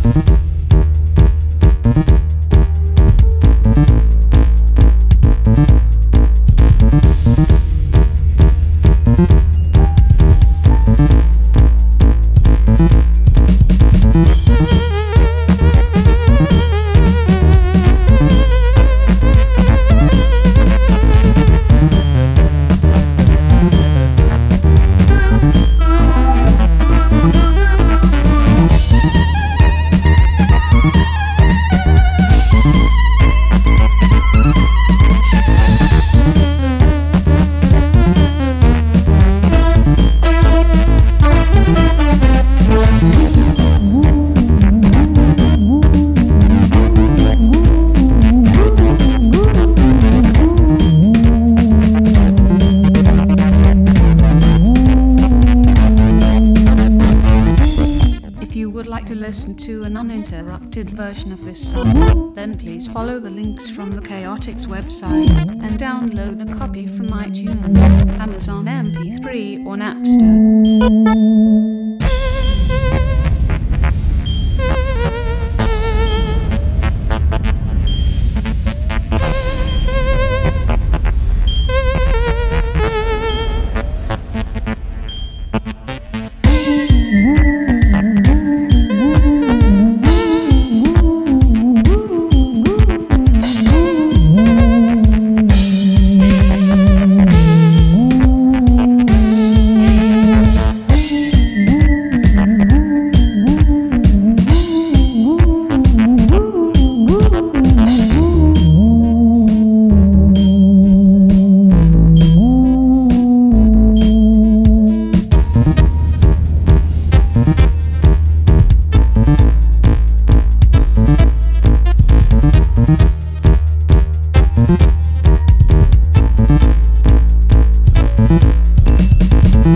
To listen to an uninterrupted version of this song, then please follow the links from the Chaotix website and download a copy from iTunes, Amazon MP3 or Napster.